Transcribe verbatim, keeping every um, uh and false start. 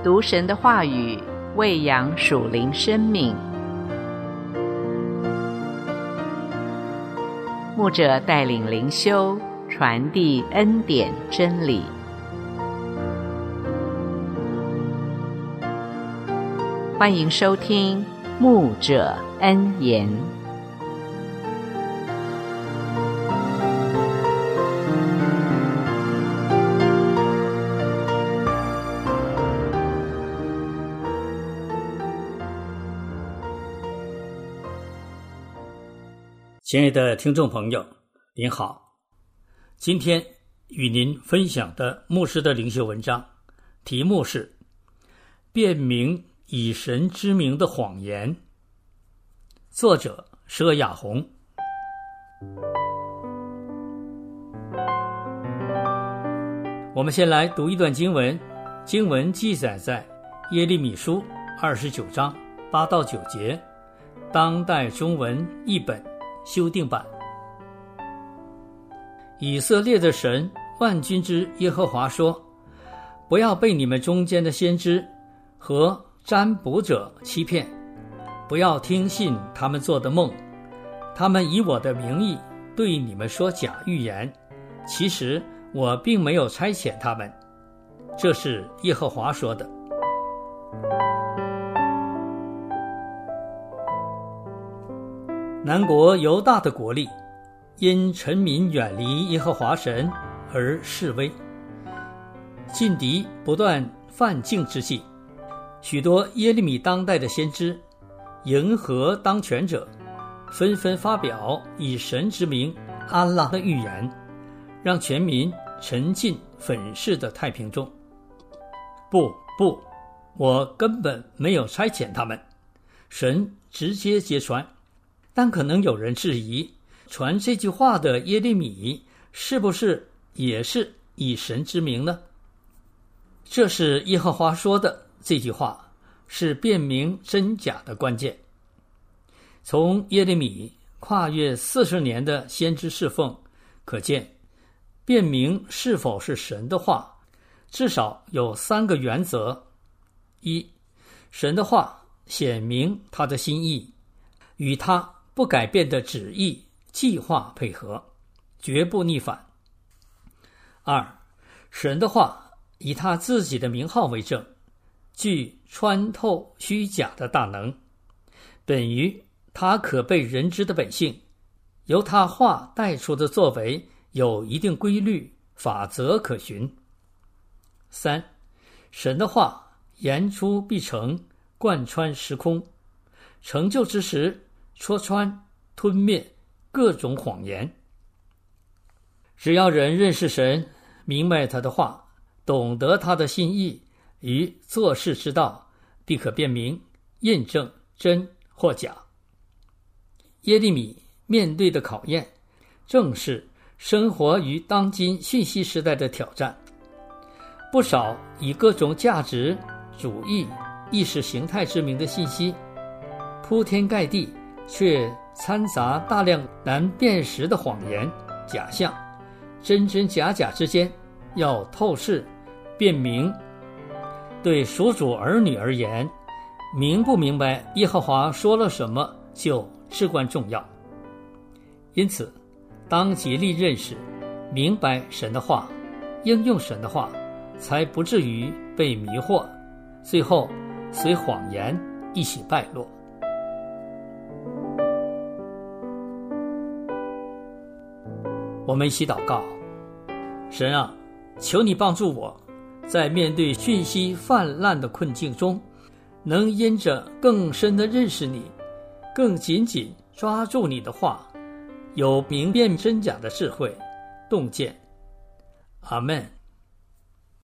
读神的话语，喂养属灵生命。牧者带领灵修，传递恩典真理。欢迎收听牧者恩言。 亲爱的听众朋友，您好，今天与您分享的牧师的灵修文章，题目是辨明以神之名的谎言，作者佘雅红。我们先来读一段经文，经文记载在耶利米书二十九章八到九节，当代中文译本修订版。以色列的神万军之耶和华说，不要被你们中间的先知和占卜者欺骗，不要听信他们做的梦，他们以我的名义对你们说假预言，其实我并没有差遣他们，这是耶和华说的。南国犹大的国力因臣民远离耶和华神而示威，劲敌不断犯境之际，许多耶利米当代的先知迎合当权者，纷纷发表以神之名安拉的预言，让全民沉浸粉饰的太平中。不不，我根本没有差遣他们，神直接揭穿。但可能有人质疑，传这句话的耶利米是不是也是以神之名呢？这是耶和华说的，这句话是辨明真假的关键。从耶利米跨越四十年的先知侍奉可见，辨明是否是神的话，至少有三个原则：一，神的话显明他的心意，与他不改变的旨意计划配合，绝不逆反。二，神的话以他自己的名号为证，具穿透虚假的大能，本于他可被人知的本性，由他话带出的作为有一定规律法则可循。三，神的话言出必成，贯穿时空，成就之时戳穿吞灭各种谎言。只要人认识神，明白他的话，懂得他的心意与做事之道，必可辨明验证真或假。耶利米面对的考验，正是生活于当今信息时代的挑战。不少以各种价值主义意识形态之名的信息铺天盖地，却掺杂大量难辨识的谎言假象，真真假假之间要透视辨明。对属主儿女而言，明不明白耶和华说了什么就至关重要。因此当竭力认识明白神的话，应用神的话，才不至于被迷惑，最后随谎言一起败落。我们一起祷告。神啊，求你帮助我，在面对讯息泛滥的困境中，能因着更深的认识你，更紧紧抓住你的话，有明辨真假的智慧洞见。阿们。